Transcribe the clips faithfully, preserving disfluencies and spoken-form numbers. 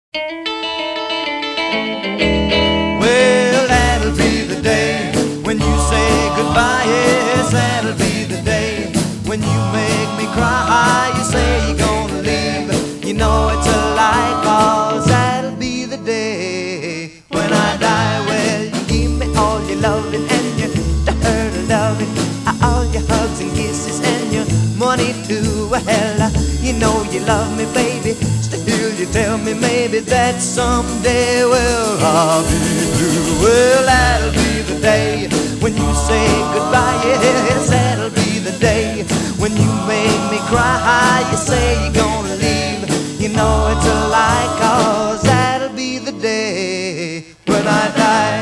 Well, that'll be the day when you say goodbye. Yes, that'll be the day when you make me cry. You say you're gonna leave, you know it's a lie, 'cause that'll be the day when I die. Well, you give me all your loving and your hurt loving, all your hugs and kisses and your money too. Well, you know you love me, baby. Still you tell me maybe that someday, well, I'll be blue. Well, that'll be the day when you say goodbye. Yes, that'll be the day when you make me cry. You say you're gonna leave, you know it's a lie, 'cause that'll be the day when I die.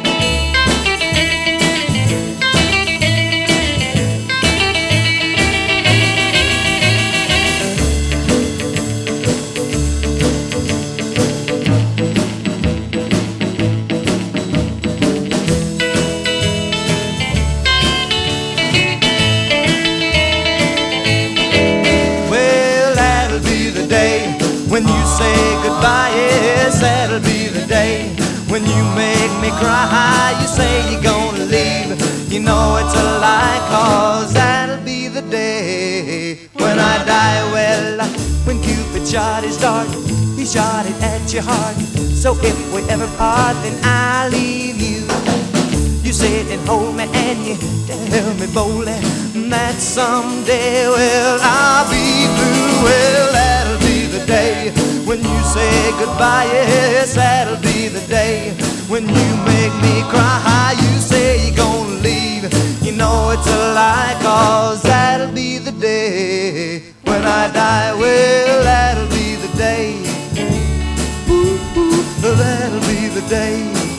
When you say goodbye, yes, that'll be the day when you make me cry. You say you're gonna leave, you know it's a lie, 'cause that'll be the day when I die. Well, when Cupid shot his dart, he shot it at your heart. So if we ever part, then I'll leave you. You sit and hold me and you tell me boldly that someday, well, I'll be blue. Well, that'll be the day when you say goodbye. Yes, that'll be the day when you make me cry. You say you're gonna leave, you know it's a lie, 'cause that'll be the day when I die. Well, that'll be the day. Ooh, ooh, that'll be the day.